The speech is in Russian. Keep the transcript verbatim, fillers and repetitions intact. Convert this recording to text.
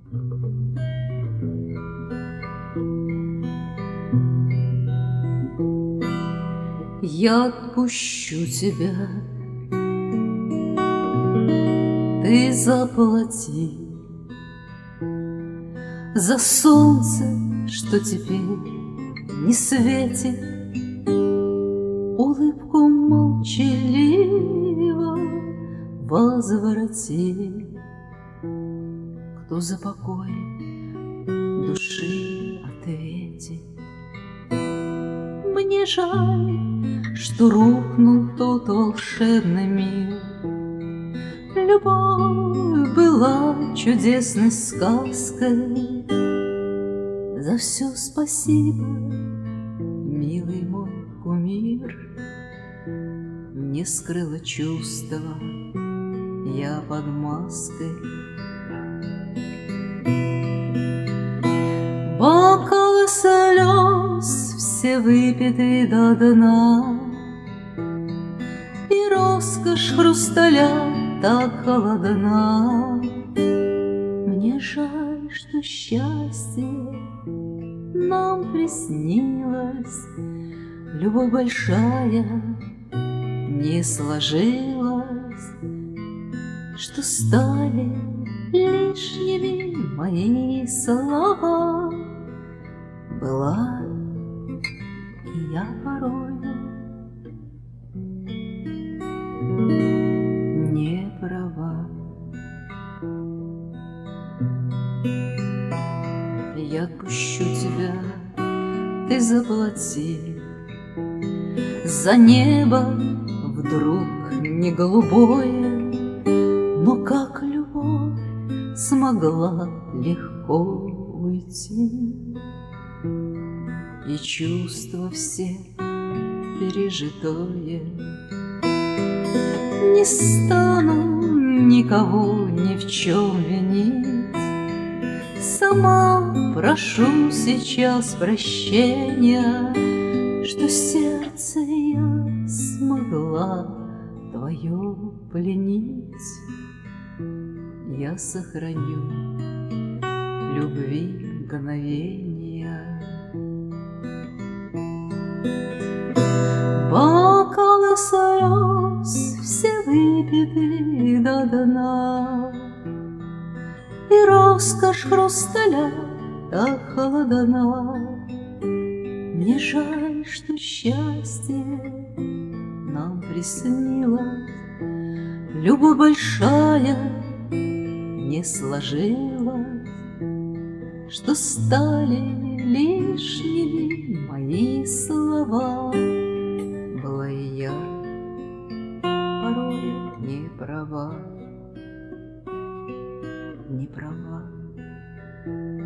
Я отпущу тебя, ты заплати за солнце, что теперь не светит, улыбку молчаливо возврати. Кто за покой души ответит? Мне жаль, что рухнул тот волшебный мир. Любовь была чудесной сказкой. За все спасибо, милый мой кумир. Не скрыла чувства я под маской. Бокалы слез все выпиты до дна, и роскошь хрусталя так холодна. Мне жаль, что счастье нам приснилось, любовь большая не сложилась, что стали лишними мои слова. Была и я порою не права. Я отпущу тебя, ты заплати за небо вдруг не голубое, но как любовь смогла легко уйти, и чувства все пережитое. Не стану никого ни в чем винить, сама прошу сейчас прощения, что сердце я смогла твое пленить. Я сохраню любви мгновения. Бокалы слез все выпиты до дна, и роскошь хрусталя так холодна. Мне жаль, что счастье нам приснилось, любовь большая не сложилась, что стали лишними мои слова. Была и я порой не права, не права.